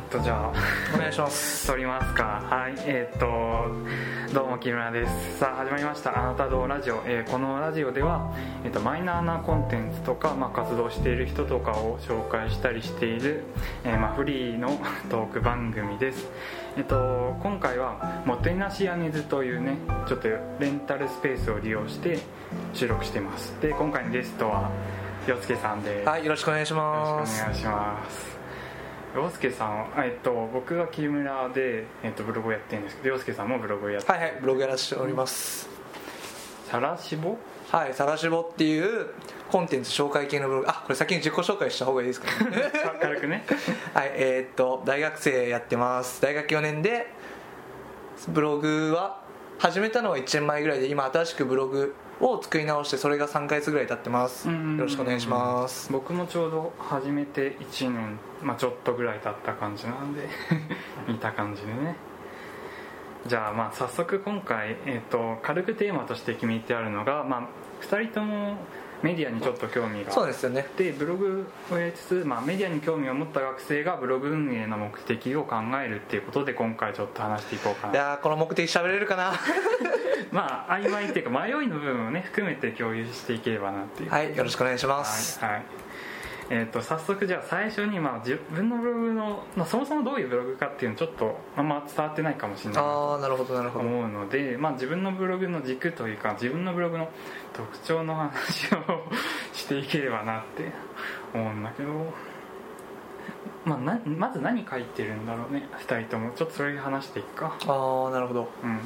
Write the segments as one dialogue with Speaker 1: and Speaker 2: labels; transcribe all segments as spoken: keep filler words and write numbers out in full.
Speaker 1: とじゃあ
Speaker 2: お願いします
Speaker 1: 撮りますか。はいえー、っとどうも木村です。さあ始まりましたあなたどうラジオ、えー、このラジオでは、えー、っとマイナーなコンテンツとか、まあ、活動している人とかを紹介したりしている、えーまあ、フリーのトーク番組です。えー、っと今回はもてなし屋根図というねちょっとレンタルスペースを利用して収録してます。で今回のゲストは陽介さんです。
Speaker 2: はい、よろしくお願いします。
Speaker 1: よろしくお願いします。陽介さんは、えっと、僕が木村で、えっと、ブログをやってるんですけど陽介さんもブログをやってる。
Speaker 2: はいはい、ブログやらせております。
Speaker 1: さらしぼ
Speaker 2: はい、さらしぼっていうコンテンツ紹介系のブログ。あ、これ先に自己紹介した方がいいですかね
Speaker 1: 軽くね
Speaker 2: はいえー、っと大学生やってます。大学よねんでブログは始めたのはいちねんまえぐらいで、今新しくブログを作り直してそれがさんかげつぐらい経ってます。よろしくお願いします。
Speaker 1: 僕もちょうど始めていちねん、まあ、ちょっとぐらい経った感じなんで似た感じでね。じゃあまあ早速今回、えー、と軽くテーマとして決めてあるのが、まあ、ふたりともメディアにちょっと興味が
Speaker 2: そうですよね。
Speaker 1: でブログをやりつつ、まあ、メディアに興味を持った学生がブログ運営の目的を考えるっていうことで今回ちょっと話していこうかな。
Speaker 2: いやー、この目的喋れるかな
Speaker 1: まあ曖昧っていうか迷いの部分をね含めて共有していければなっていう。
Speaker 2: はい、よろしくお願いします。
Speaker 1: はい、はいえー、と早速じゃあ最初に、まあ、自分のブログの、まあ、そもそもどういうブログかっていうのちょっとあんま伝わってないかもしれないな
Speaker 2: あー、なるほどなるほど。
Speaker 1: 思うので、まあ、自分のブログの軸というか自分のブログの特徴の話をしていければなって思うんだけど、まあ、なまず何書いてるんだろうねふたりとも。ちょっとそれ話していくか。
Speaker 2: あー、なるほど。
Speaker 1: うん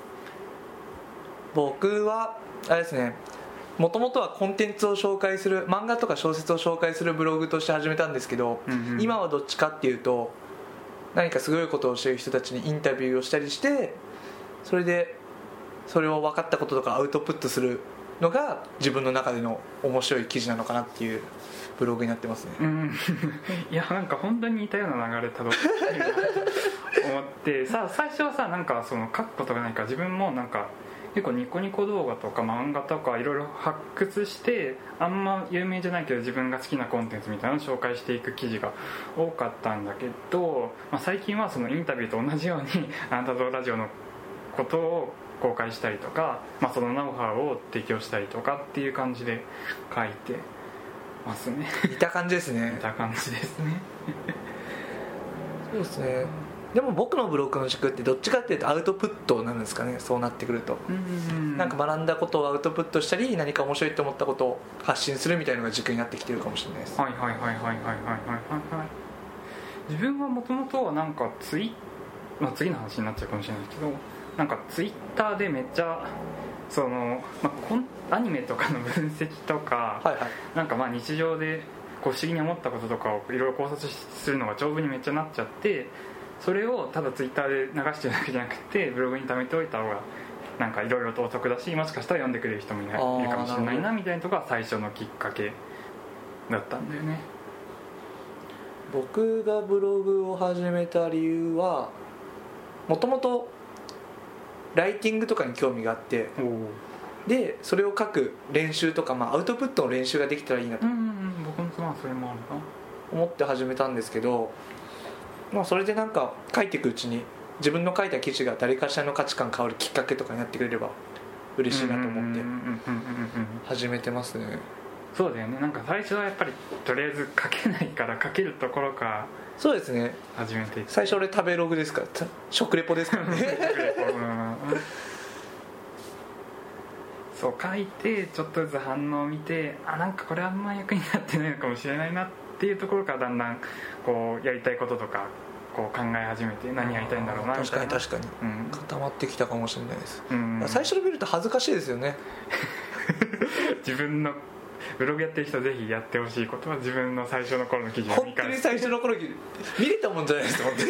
Speaker 2: 僕はあれですね、もともとはコンテンツを紹介する、漫画とか小説を紹介するブログとして始めたんですけど、
Speaker 1: うんうん、
Speaker 2: 今はどっちかっていうと何かすごいことをしている人たちにインタビューをしたりして、それでそれを分かったこととかアウトプットするのが自分の中での面白い記事なのかなっていうブログになってますね。
Speaker 1: うんいやなんか本当に似たような流れたどってるなと思ってさあ最初はさなんかその書くことがないから自分もなんか結構ニコニコ動画とか漫画とかいろいろ発掘してあんま有名じゃないけど自分が好きなコンテンツみたいなのを紹介していく記事が多かったんだけど、まあ、最近はそのインタビューと同じようにあなたとラジオのことを公開したりとか、まあ、そのノウハウを提供したりとかっていう感じで書いてますね。
Speaker 2: 似た感じですね。
Speaker 1: 似た感じですね
Speaker 2: そうですね。でも僕のブログの軸ってどっちかっていうとアウトプットなんですかね。そうなってくると、
Speaker 1: うん
Speaker 2: なんか学んだことをアウトプットしたり何か面白いと思ったことを発信するみたいなのが軸になってきてるかもしれないです。
Speaker 1: はいはいはいはいはいはいはいはい。自分はもともとはなんかツイ、まあ、次の話になっちゃうかもしれないけど、なんかツイッターでめっちゃその、まあ、コンアニメとかの分析とか、
Speaker 2: はいはい、
Speaker 1: なんかまあ日常でこう不思議に思ったこととかをいろいろ考察するのが長文にめっちゃなっちゃって、それをただツイッターで流してるだけじゃなくてブログに貯めておいた方がなんかいろいろとお得だし、もしかしたら読んでくれる人もいるかもしれないなみたいなところが最初のきっかけだったんだよね。
Speaker 2: 僕がブログを始めた理由はもともとライティングとかに興味があって、でそれを書く練習とか、まあ、アウトプットの練習ができたらいいなと
Speaker 1: 僕もそれもあるな
Speaker 2: 思って始めたんですけど、まあ、それでなんか書いていくうちに自分の書いた記事が誰かしらの価値観変わるきっかけとかになってくれれば嬉しいなと思って始めてますね。
Speaker 1: そうだよね。なんか最初はやっぱりとりあえず書けないから書けるところから
Speaker 2: そうですね。
Speaker 1: 始めていく。
Speaker 2: 最初俺食べログですから食レポですからね食レポ、うん、
Speaker 1: そう書いてちょっとずつ反応を見て、あなんかこれあんま役になってないのかもしれないなっていうところからだんだんこうやりたいこととかこう考え始めて何やりたいんだろうなみたいな。
Speaker 2: 確かに確かに、うん、固まってきたかもしれないです、うん、最初の見ると恥ずかしいですよね
Speaker 1: 自分のブログやってる人ぜひやってほしいことは自分の最初の頃の記事を見返して、
Speaker 2: 本当に最初の頃見れたもんじゃないですか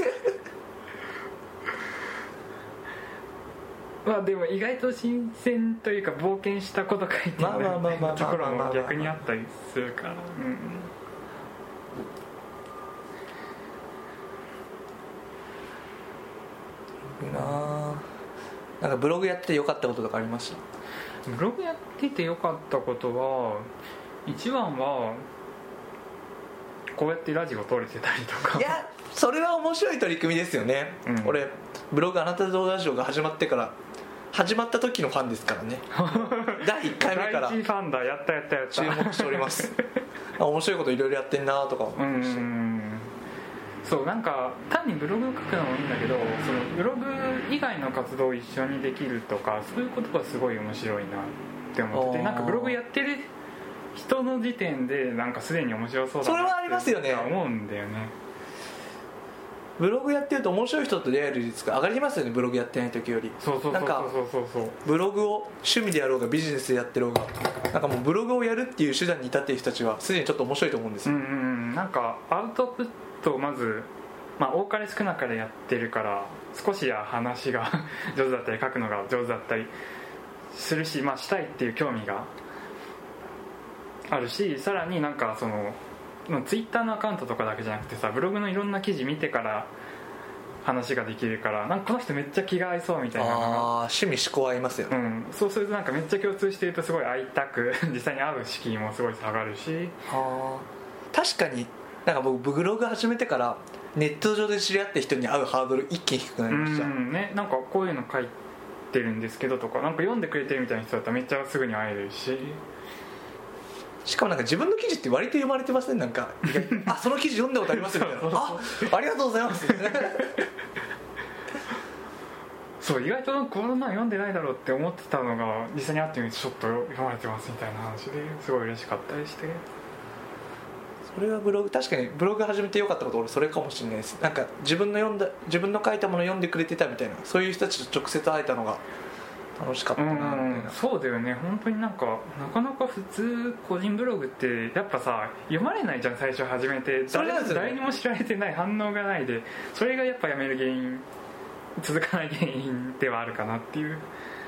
Speaker 1: まあでも意外と新鮮というか冒険したこと書いてるところも逆にあったりするから、
Speaker 2: うん、ななんかブログやっててよかったこととかありました？
Speaker 1: ブログやっててよかったことは一番はこうやってラジオ撮れてたりとか。
Speaker 2: いやそれは面白い取り組みですよね、うん、俺ブログあなたとラジオが始まってから始まった時のファンですからねだいいっかいめから
Speaker 1: 第一ファンだ。やったやったやった
Speaker 2: 注目しております面白いこといろいろやってんなとか思
Speaker 1: って、うん、そうなんか単にブログ書くのもいいんだけど、そのブログ以外の活動を一緒にできるとか、そういうことがすごい面白いなって思ってて、なんかブログやってる人の時点でなんかすでに面白そうだなって
Speaker 2: それはありますよね
Speaker 1: 思うんだよね。
Speaker 2: ブログやってると面白い人と出会える率が上がりますよね、ブログやってない時より。
Speaker 1: そうそうそうそうそう。
Speaker 2: ブログを趣味でやろうがビジネスでやってろうが、なんかもうブログをやるっていう手段に至っている人たちはすでにちょっと面白いと思うんですよ。
Speaker 1: うんうん、なんかアウトプットをまず、まあ、多かれ少なかれやってるから、少しや話が上手だったり書くのが上手だったりするし、まあ、したいっていう興味があるし、さらになんかそのツイッターのアカウントとかだけじゃなくてさ、ブログのいろんな記事見てから話ができるから、なんかこの人めっちゃ気が合いそうみたいなのが、
Speaker 2: あ趣味思考合いますよね、
Speaker 1: うん、そうするとなんかめっちゃ共通しているとすごい会いたく実際に会う敷居もすごい下がるし。
Speaker 2: あ確かになんか僕ブログ始めてからネット上で知り合った人に会うハードル一気に低くなりました。
Speaker 1: うんね、なんかこういうの書いてるんですけどとか、なんか読んでくれてるみたいな人だったらめっちゃすぐに会えるし、
Speaker 2: しかもなんか自分の記事って割と読まれてません、なんかあその記事読んだことありますみたいなあありがとうございます
Speaker 1: そう意外とこんなの読んでないだろうって思ってたのが実際に会ってみるとちょっと読まれてますみたいな話ですごい嬉しかったりして、
Speaker 2: それはブログ確かにブログ始めてよかったこと俺それかもしれないです。なんか自分の読んだ自分の書いたものを読んでくれてたみたいな、そういう人たちと直接会えたのが楽しかったなみたいな。うん、
Speaker 1: そうだよね。本当になんかなかなか普通個人ブログってやっぱさ読まれないじゃん、最初始めて。誰も誰にも知られてない、反応がないで、それがやっぱやめる原因、続かない原因ではあるかなっていう。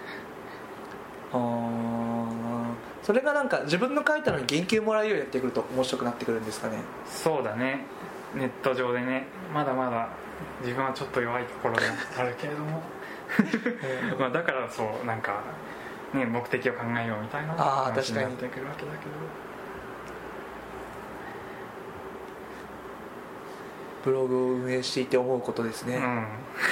Speaker 2: あそれがなんか自分の書いたのに言及もらうようにやってくると面白くなってくるんですかね。
Speaker 1: そうだね、ネット上でね。まだまだ自分はちょっと弱いところであるけれどもまあだからそうなんか、ね、目的を考えようみたいな話になってくるわけだけど、
Speaker 2: ブログを運営していて思うことですね、うん、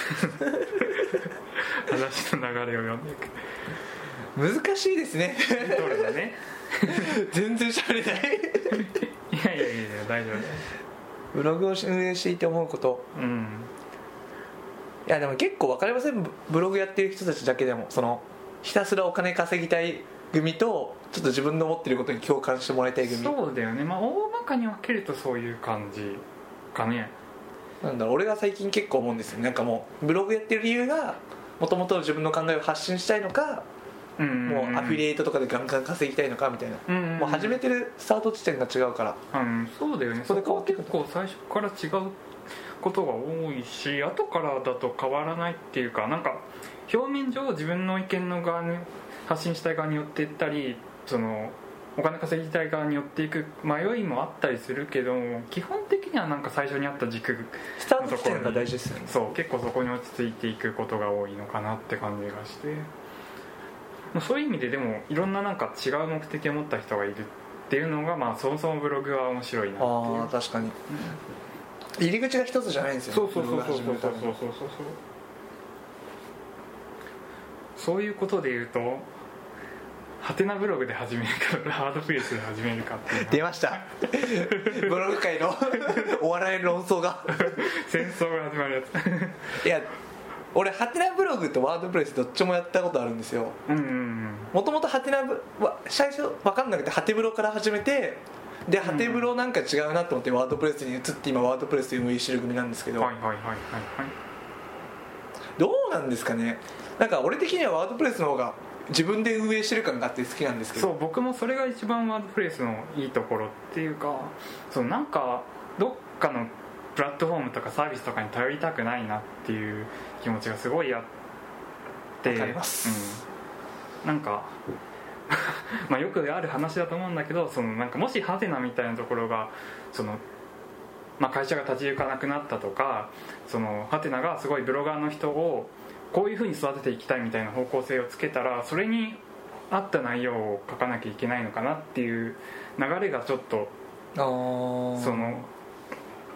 Speaker 1: 話の流れを読んでいく。
Speaker 2: 難しいですね
Speaker 1: そうだね
Speaker 2: 全然しゃべれないい
Speaker 1: やいやいや大丈夫。
Speaker 2: ブログを運営していて思うこと、うん、いやでも結構分かりません。ブログやってる人たちだけでもそのひたすらお金稼ぎたい組とちょっと自分の持ってることに共感してもらいたい組。
Speaker 1: そうだよね、まあ大まかに分けるとそういう感じかね。
Speaker 2: なんだろう、俺が最近結構思うんですよ。なんかもうブログやってる理由がもともと自分の考えを発信したいのか、うんうんうん、もうアフィリエイトとかでガンガン稼ぎたいのかみたいな、うんうんうん、もう始めてるスタート地点が違うから、
Speaker 1: うん、そうだよね。それ結構最初から違うことが多いし、後からだと変わらないっていうか、なんか表面上自分の意見の側に発信したい側に寄っていったり、そのお金稼ぎたい側に寄っていく迷いもあったりするけど、基本的にはなんか最初にあった軸のところに
Speaker 2: スタート地点が大事ですよね。
Speaker 1: そう結構そこに落ち着いていくことが多いのかなって感じがして、そういう意味ででもいろんななんか違う目的を持った人がいるっていうのが、まあそもそもブログは面白いなっていう。
Speaker 2: ああ確かに、うん、入り口が一つじゃないんですよね。
Speaker 1: そうそうそうそうそうそうそうそうそうそういうことで言うと、ハテナブログで始めるかハードプレスで始めるかっていう
Speaker 2: 出ましたブログ界のお笑い論争が
Speaker 1: 戦争が始まるやつ
Speaker 2: いや俺ハテナブログとワードプレスどっちもやったことあるんですよ。もともとハテナブ最初分かんなくてハテブロから始めて、でハテブロなんか違うなと思ってワードプレスに移って今ワードプレスで運営してる組なんですけど、
Speaker 1: はいはいはいはいはい、
Speaker 2: どうなんですかね。なんか俺的にはワードプレスの方が自分で運営してる感があって好きなんですけど。
Speaker 1: そう僕もそれが一番ワードプレスのいいところっていうか、そうなんかどっかのプラットフォームとかサービスとかに頼りたくないなっていう気持ちがすごいあって。
Speaker 2: わかります、
Speaker 1: うん、なんかまあよくある話だと思うんだけど、そのなんかもしハテナみたいなところがその、まあ、会社が立ち行かなくなったとか、そのハテナがすごいブロガーの人をこういう風に育てていきたいみたいな方向性をつけたら、それに合った内容を書かなきゃいけないのかなっていう流れがちょっと
Speaker 2: あ
Speaker 1: その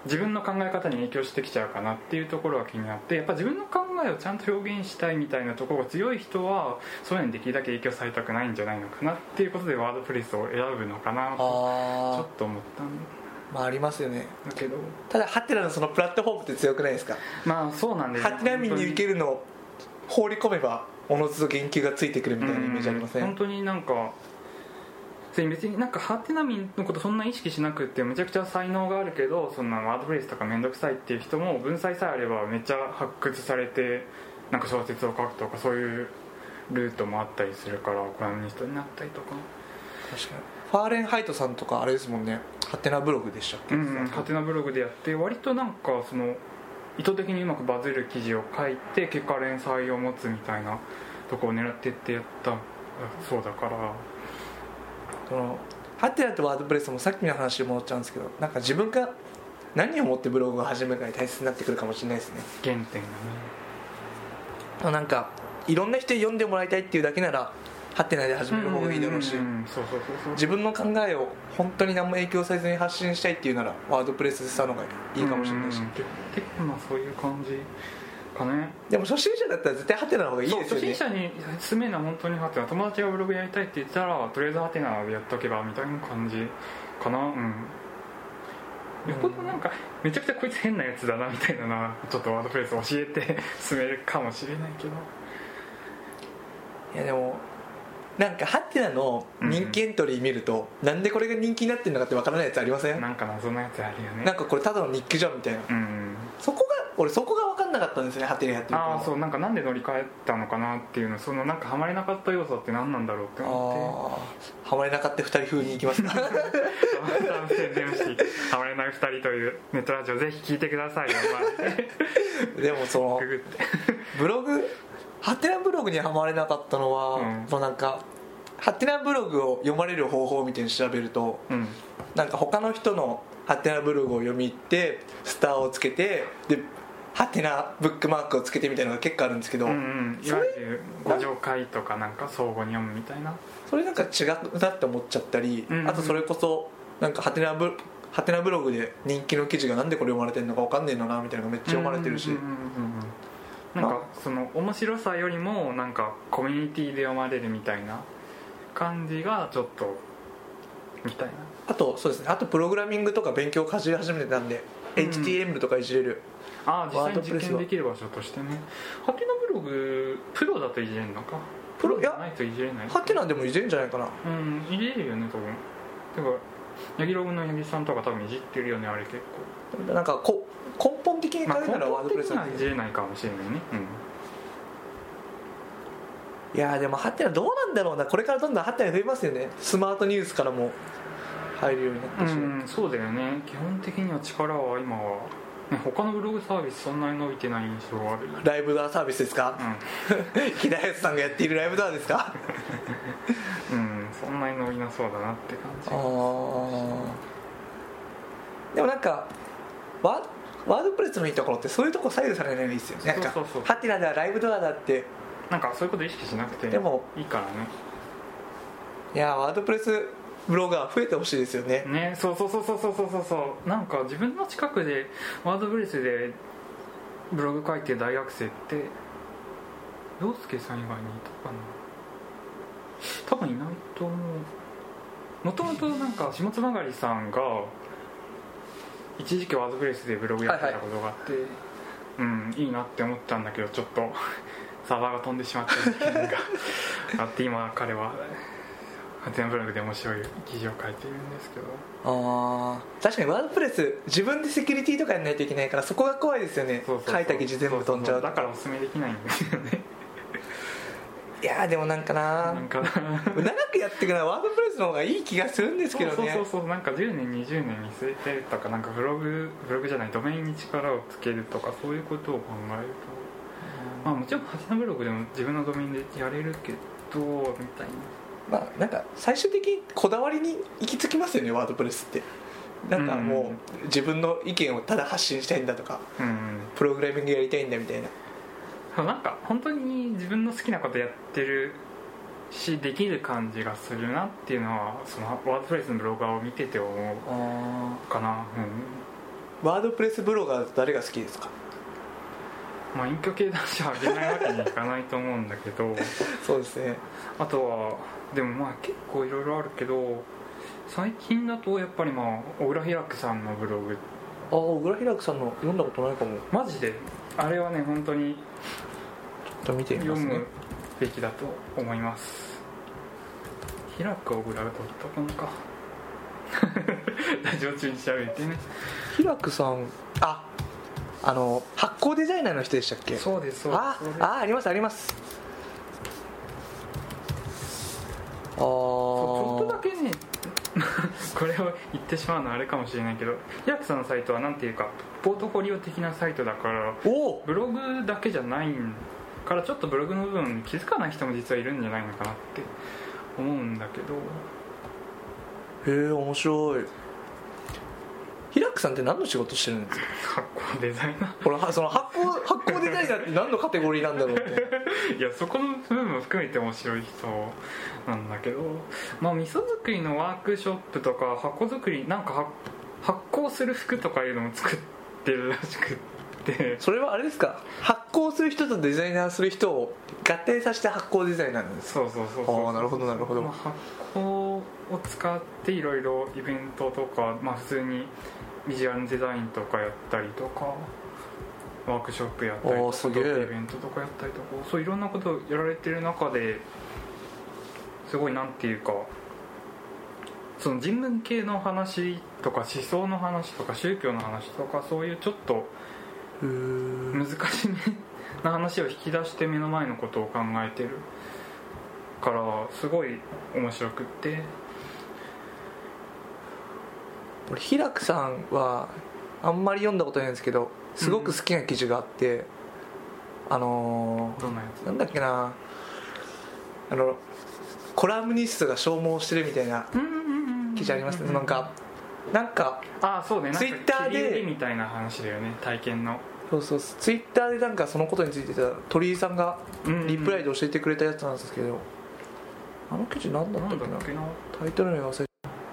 Speaker 1: 自分の考え方に影響してきちゃうかなっていうところが気になって、やっぱ自分の考えをちゃんと表現したいみたいなところが強い人はそういうのにできるだけ影響されたくないんじゃないのかなっていうことでワードプレスを選ぶのかなとちょっと思ったん
Speaker 2: まあありますよね。
Speaker 1: だけど、
Speaker 2: ただハテナのそのプラットフォームって強くないですか。
Speaker 1: まあそうなんです
Speaker 2: ハテナ民に受けるのを放り込めばおのずと言及がついてくるみたいなイメージありません？
Speaker 1: 本当になんか別になんかハテナ民のことそんな意識しなくってむちゃくちゃ才能があるけど、そんなワードプレスとかめんどくさいっていう人も文才さえあればめっちゃ発掘されてなんか小説を書くとかそういうルートもあったりするから、コラムニストになったりとか。
Speaker 2: 確かにファーレンハイトさんとかあれですもんね、ハテナブログでしたっけ。
Speaker 1: うん、ハテナブログでやって割となんかその意図的にうまくバズる記事を書いて結果連載を持つみたいなとこを狙ってってやったそうだから、
Speaker 2: そのハテナとワードプレスもさっきの話に戻っちゃうんですけど、なんか自分が何をもってブログを始めるかに大切になってくるかもしれないですね。
Speaker 1: 原点がね、
Speaker 2: なんかいろんな人に読んでもらいたいっていうだけならハテナで始める方がいいだろうし、自分の考えを本当に何も影響されずに発信したいっていうならワードプレスしたのがいいかもしれないし、
Speaker 1: 結構まあそういう感じかね。
Speaker 2: でも初心者だったら絶対ハテナの方がいいですよね。
Speaker 1: 初心者に勧めるのは本当にハテナ、友達がブログやりたいって言ったらとりあえずハテナでやっとけばみたいな感じかな。うん、よほどなんかめちゃくちゃこいつ変なやつだなみたいなのはちょっとワードプレス教えて進めるかもしれないけど、
Speaker 2: いやでもなんかハテナの人気エントリー見ると、うん、なんでこれが人気になってるのかってわからないやつありません？
Speaker 1: なんか謎のやつあるよね。
Speaker 2: なんかこれただの日記じゃんみたいな、うん、そこが俺そこが分かんなかったんですね、ハテナやってると。
Speaker 1: ああそう、なんかなんで乗り換えたのかなっていうの、そのなんかハマれなかった要素って何なんだろうって思って。
Speaker 2: あハマれなかったふたり風にいきますかハ
Speaker 1: マれないふたりというネットラジオぜひ聞いてくださいよ、ま
Speaker 2: あ、でもそのブログハテナブログにはまれなかったのは、うん、そのなんかハテナブログを読まれる方法みたいに調べると、うん、なんか他の人のハテナブログを読み入ってスターをつけてでハテナブックマークをつけてみたいなのが結構あるんですけど、うんうん、
Speaker 1: いわゆるご条会とかなんか相互に読むみたいな、
Speaker 2: それなんか違うなって思っちゃったり、うんうん、あとそれこそなんかハテナブハテナブログで人気の記事がなんでこれ読まれてるのか分かんねえのなみたいなのがめっちゃ読まれてるし、
Speaker 1: なんかその面白さよりもなんかコミュニティで読まれるみたいな感じがちょっとみたいな。
Speaker 2: あとそうですね、あとプログラミングとか勉強を始め始めてたんで、うん、エイチティーエムエル とかいじれる、
Speaker 1: ああ実際に実験できる場所としてね。ハテナブログプロだといじれるのか、プロじゃないといじれない。
Speaker 2: ハテナでもいじれるんじゃないかな。
Speaker 1: うん、いじれるよね多分。てかヤギログのヤギさんとか多分いじってるよねあれ結構。
Speaker 2: なんかこ根本的に変えるならワードプレス
Speaker 1: はいじれないかもしれないね、
Speaker 2: うん、いやでもハテナどうなんだろうな、これからどんどんハテナ増えますよね。スマートニュースからも入るようになってしまう、
Speaker 1: うん、そうだよね。基本的には力は今は、ね、他のブログサービスそんなに伸びてない印象がある。
Speaker 2: ライブドアサービスですか、うん、平安さんがやっているライブドアですか
Speaker 1: うん、そんなに伸びなそうだなって感じ。あ
Speaker 2: でもなんかワワードプレスのいいところってそういうとこ左右されないのがいいですよね。なんか
Speaker 1: そうそうそう、
Speaker 2: ハテナではライブドアだって
Speaker 1: なんかそういうこと意識しなくていいからね。
Speaker 2: いやワードプレスブロガー増えてほしいですよね。
Speaker 1: ね、そうそうそうそうそうそうそう。なんか自分の近くでワードプレスでブログ書いてる大学生って陽介さん以外にいたかな。多分いないと思う。もともとなんか下津曲さんが一時期ワードプレスでブログやってたことがあって、はいはい、うんいいなって思ったんだけどちょっとサーバーが飛んでしまった時期があって今彼はハテナブログで面白い記事を書いているんですけど。
Speaker 2: あ確かにワードプレス自分でセキュリティとかやらないといけないからそこが怖いですよね。そうそうそう、書いた記事全部飛んじゃうと。
Speaker 1: だからおすすめできないんですよね
Speaker 2: いやでもなんかななんかな長くやっていくのはワードプレスの方がいい気がするんですけどね。
Speaker 1: そうそうそうそう、なんかじゅうねんにじゅうねん見据えてとか、なんかブログブログじゃないドメインに力をつけるとかそういうことを考えると、まあもちろんハテナブログでも自分のドメインでやれるけどみたい
Speaker 2: な、まあなんか最終的にこだわりに行き着きますよねワードプレスって。なんかもう自分の意見をただ発信したいんだとか、うん、プログラミングやりたいんだみたいな。
Speaker 1: なんか本当に自分の好きなことやってるしできる感じがするなっていうのはそのワードプレスのブロガーを見てて思うかな、うん、
Speaker 2: ワードプレスブロガー誰が好きですか？
Speaker 1: まあ隠居系男子はあげないわけにいかないと思うんだけど
Speaker 2: そうですね。
Speaker 1: あとはでもまあ結構いろいろあるけど、最近だとやっぱりまあ小倉ひらくさんのブログ、
Speaker 2: ああ小倉ひらくさんの読んだことないかも。
Speaker 1: マジであれはね本当に
Speaker 2: ちょっと見てみますね。
Speaker 1: 読むべきだと思います。ひらく小倉 .com かラジオ中に調べてね。
Speaker 2: ひらくさん、ああの発行デザイナーの人でしたっけ？
Speaker 1: そうですそうです。
Speaker 2: ああありますあります。ああち
Speaker 1: ょっとだけねこれを言ってしまうのはあれかもしれないけど、ひらくさんのサイトはなんていうかポートフォリオ的なサイトだから、
Speaker 2: お
Speaker 1: ブログだけじゃないからちょっとブログの部分に気づかない人も実はいるんじゃないのかなって思うんだけど。
Speaker 2: へえ面白い。ひらくさんって何の仕事してるんですか？
Speaker 1: 発行デザイナー
Speaker 2: これその発行発行デザイナーって何のカテゴリーなんだろうって
Speaker 1: いやそこの部分も含めて面白い人なんだけど、まあ味噌作りのワークショップとか箱作りなんか発酵する服とかいうのも作ってるらしくって、
Speaker 2: それはあれですか、発行する人とデザイナーする人を合体させて発行デザイナーなんですか？
Speaker 1: そうそうそうそう。
Speaker 2: ああなるほどなるほど。
Speaker 1: まあ、発酵を使っていろいろイベントとか、まあ、普通にビジュアルデザインとかやったりとかワークショップやったりとか
Speaker 2: すげえ
Speaker 1: イベントとかやったりとか、そういろんなことをやられてる中ですごいなんていうか、その人文系の話とか思想の話とか宗教の話とかそういうちょっと難しめな話を引き出して目の前のことを考えてるからすごい面白くって。
Speaker 2: 俺ひらくさんはあんまり読んだことないんですけどすごく好きな記事があって、うん、あのー、
Speaker 1: どんなやつ
Speaker 2: なんだっけな、あのコラムニストが消耗してるみたいな記事ありますね。なんかなんか
Speaker 1: ああそうね、
Speaker 2: ツイッターで
Speaker 1: みたいな話だよね、体験の。
Speaker 2: そうそうツイッターでなんかそのことについてた鳥居さんがリプライで教えてくれたやつなんですけど、あの記事何だったっけな、タイトル名忘れて、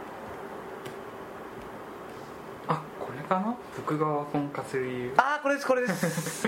Speaker 1: あこれかな、僕がワ婚化する理由。
Speaker 2: ああこれですこれです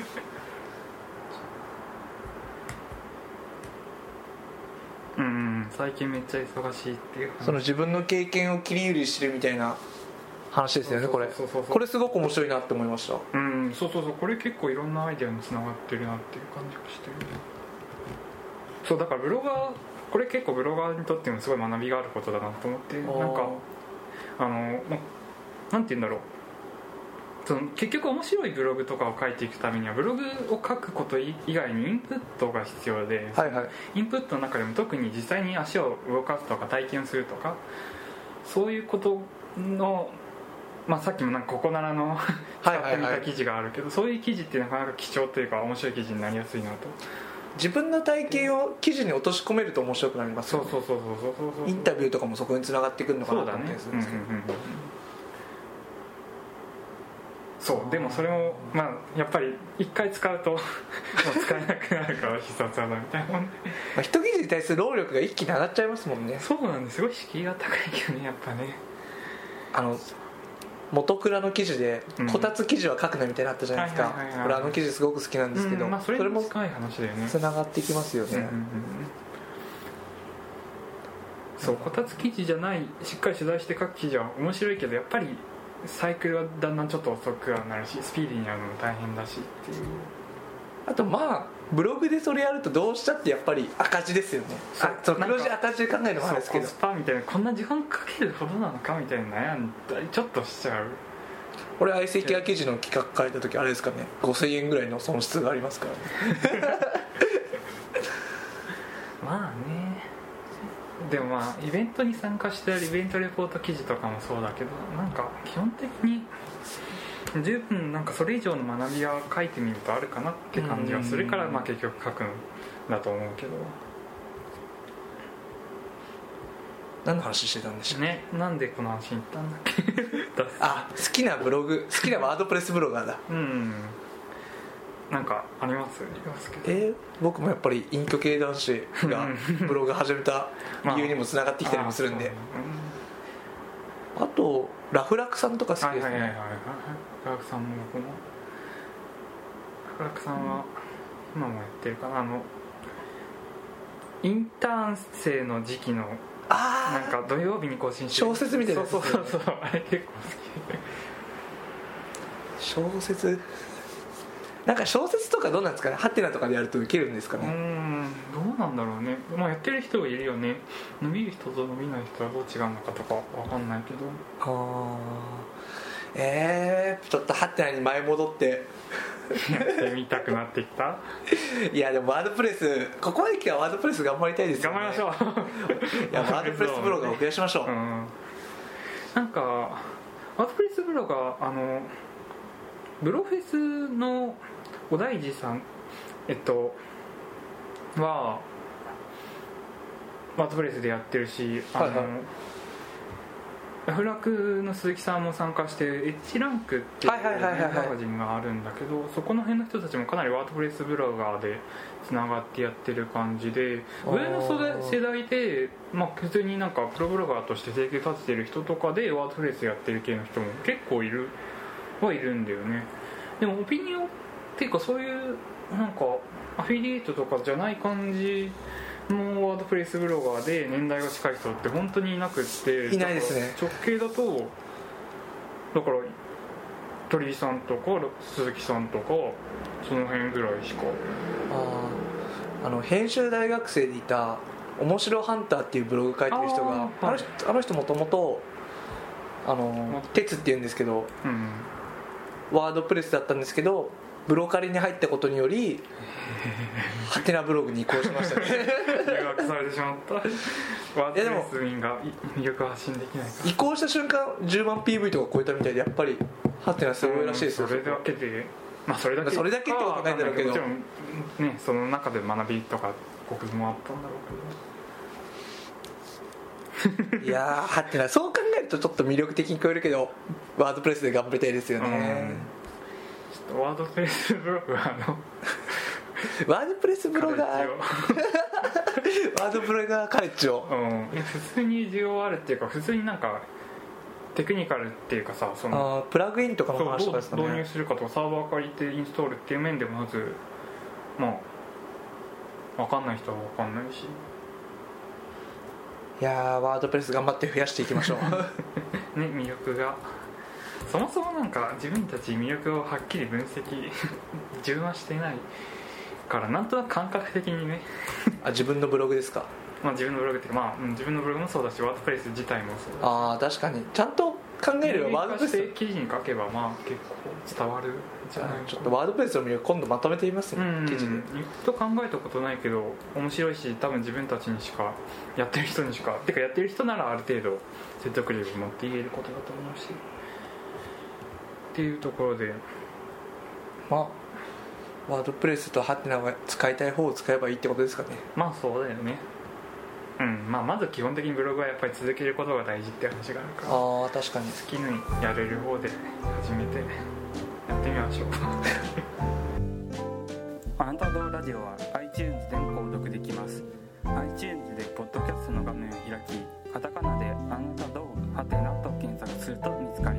Speaker 1: うん最近めっちゃ忙しいっていう話。
Speaker 2: その自分の経験を切り売りしてるみたいな話ですよね。これこれすごく面白いなって思いました。
Speaker 1: うんそうそうそう、これ結構いろんなアイデアにつながってるなっていう感じがしてる。そうだからブロガー、これ結構ブロガーにとってもすごい学びがあることだなと思って、なんかあのなんて言うんだろう、その結局面白いブログとかを書いていくためにはブログを書くこと以外にインプットが必要で、
Speaker 2: はいはい、
Speaker 1: インプットの中でも特に実際に足を動かすとか体験するとかそういうことの、まあ、さっきもなんかココナラの使ってみた記事があるけど、そういう記事ってなかなか貴重というか面白い記事になりやすいなと。
Speaker 2: 自分の体験を記事に落とし込めると面白くなりますよね。
Speaker 1: そうそうそうそうそうそう、
Speaker 2: インタビューとかもそこに繋がってくるのかなと思ったりするんですけど、
Speaker 1: そうでもそれもまあやっぱり一回使うともう使えなくなるから必殺技みたいなもんで、
Speaker 2: まあ、一記事に対する労力が一気に上がっちゃいますもんね。
Speaker 1: そうなんです、すごい敷居が高いけどねやっぱね。
Speaker 2: あの元倉の記事でこたつ記事は書くなみたいなのあったじゃないですか。俺あの記事すごく好きなんですけど、
Speaker 1: うんまあ、それも近い話だよね。
Speaker 2: つながってきますよね、うんうんうん、
Speaker 1: そうこたつ記事じゃないしっかり取材して書く記事は面白いけどやっぱりサイクルはだんだんちょっと遅くはなるしスピーディーになるのも大変だしっていう。
Speaker 2: あとまあブログでそれやるとどうしたってやっぱり赤字ですよね。あそう黒字赤字で考えるのもあるんですけど、
Speaker 1: コスパみたいなこんな時間かけるほどなのかみたいな悩んだりちょっとしちゃう。
Speaker 2: 俺相席屋記事の企画書いた時あれですかね、ごせんえんぐらいの損失がありますからねまあね、
Speaker 1: でもまあイベントに参加してるイベントレポート記事とかもそうだけど、なんか基本的に十分なんかそれ以上の学びは書いてみるとあるかなって感じはするから、まあ結局書くんだと思うけど。
Speaker 2: 何の話してたんでしょう
Speaker 1: ね、なんでこの話に行ったんだっけ
Speaker 2: あ、好きなブログ、好きなワードプレスブロガーだ
Speaker 1: うんなんかあります
Speaker 2: えー、僕もやっぱり隠居系男子がブログ始めた理由にもつながってきたりもするんで、 あとラフラクさんとか好きですね。
Speaker 1: はいはいはいはい、ラフラクさんも僕もラフラクさんは今もやってるかな、あのインターン生の時期の
Speaker 2: あ
Speaker 1: なんか土曜日に更新してる
Speaker 2: 小説みたいなやつ
Speaker 1: そうそうそうそう、あれ結構好
Speaker 2: 小説なんか小説とかどうなんですかね、ハテナとかでやると受けるんですか
Speaker 1: き。うー
Speaker 2: ね。
Speaker 1: ん、どうなんだろうね。まあやってる人がいるよね。伸びる人と伸びない人はどう違うのかとかわかんないけど、
Speaker 2: あえー、ちょっとハテナに前戻って
Speaker 1: やってみたくなってきた。
Speaker 2: いやでもワードプレスここまで来たらワードプレス頑張りたいですよね。
Speaker 1: 頑張りましょう。
Speaker 2: いやワードプレスブロガーを増やしましょう、
Speaker 1: うん、なんかワードプレスブロガー、あのブロフェスの小大地さんえっとはワードプレスでやってるし、あの、はいはい、ラフラクの鈴木さんも参加してエッジランクっていうマガジンがあるんだけど、そこの辺の人たちもかなりワードプレスブロガーでつながってやってる感じで、上の世代で、まあ、普通になんかプロブロガーとして生計立ててる人とかでワードプレスやってる系の人も結構いるはいるんだよね。でもオピニオンっていうかそういうなんかアフィリエイトとかじゃない感じのワードプレスブロガーで年代が近い人って本当にいなくって、
Speaker 2: いないですね。
Speaker 1: 直系だとだから鳥居さんとか鈴木さんとかその辺ぐらいしか。
Speaker 2: ああの編集大学生でいた面白ハンターっていうブログ書いてる人が、あ、はい、あの人もともとあの鉄っていうんですけど、うん、ワードプレスだったんですけどブロカリに入ったことによりハテナブログに移行しましたね。
Speaker 1: 留学されてしまった。ワードプレス民が魅力発信できないから
Speaker 2: 移行した瞬間じゅうまん ピーブイ とか超えたみたいで、やっぱりハテナすごいらしいですよ、
Speaker 1: うん、それだけで、まあ、それだけ
Speaker 2: それだけってことないんだろうけど、もちろん、
Speaker 1: ね、その中で学びとか国語もあったんだろうけど。い
Speaker 2: やーハテナそう考えるとちょっと魅力的に聞こえるけどワードプレスで頑張りたいですよね、
Speaker 1: うん、ちょっとワードプレスブログはあの
Speaker 2: ワードプレスブロガーワードプレガーカレッジを、
Speaker 1: うん、普通に需要あるっていうか、普通になんかテクニカルっていうかさ、その
Speaker 2: あプラグインとかの話とかですかね、
Speaker 1: 導入するかとかサーバー借りてインストールっていう面でもまずまあ分かんない人は分かんないし、
Speaker 2: いやーワードプレス頑張って増やしていきましょう
Speaker 1: ね、魅力がそもそもなんか自分たち魅力をはっきり分析自分はしてないからなんとなく感覚的にね
Speaker 2: あ自分のブログですか。
Speaker 1: まあ自分のブログっていうか、まあ、自分のブログもそうだしワードプレス自体もそうだし、
Speaker 2: ああ確かにちゃんと考えればワードプレス
Speaker 1: 記事に書けばまあ結構伝わるんじゃないかな。
Speaker 2: ちょっとワードプレスの魅力今度まとめてみますね、
Speaker 1: うん、
Speaker 2: 記事で。
Speaker 1: と考えたことないけど面白いし、多分自分たちにしかやってる人にしかてかやってる人ならある程度説得力を持って言えることだと思うしっていうところで、
Speaker 2: まあワードプレスとハテナが使いたい方を使えばいいってことですかね。
Speaker 1: まあそうだよね。うんまあ、まず基本的にブログはやっぱり続けることが大事って話があるから、
Speaker 2: ああ確かに
Speaker 1: 好きにやれる方で始めてやってみましょうあなたどうラジオは iTunes でも購読できます。 iTunes でポッドキャストの画面を開きカタカナであなたどうハテナと検索すると見つかります。